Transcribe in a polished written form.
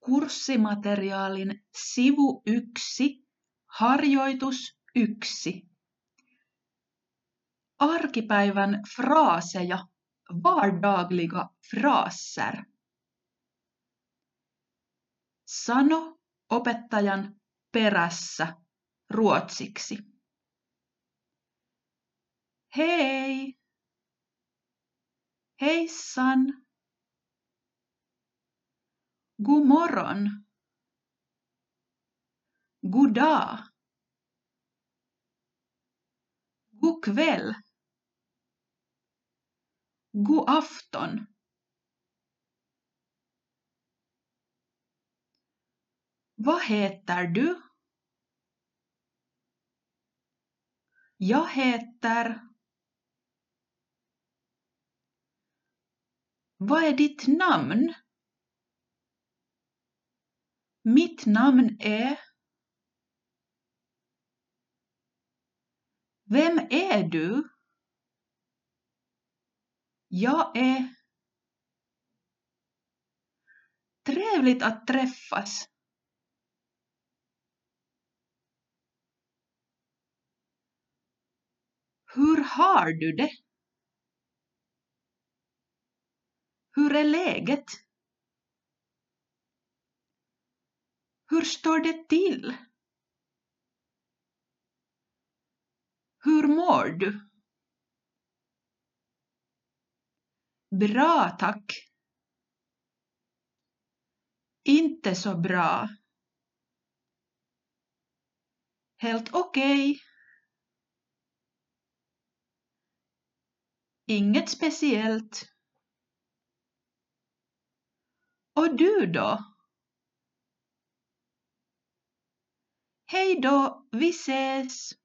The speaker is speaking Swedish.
Kurssimateriaalin sivu 1, harjoitus 1. Arkipäivän fraaseja, vardagliga fraser. Sano opettajan perässä ruotsiksi. Hei! Heissan! God morgon! God dag! God kväll! God afton! Vad heter du? Jag heter... Vad är ditt namn? Mitt namn är... Vem är du? Jag är... Trevligt att träffas. Hur har du det? Hur är läget? Hur står det till? Hur mår du? Bra, tack. Inte så bra. Helt okej. Inget speciellt. Och du då? Hej då, vi ses.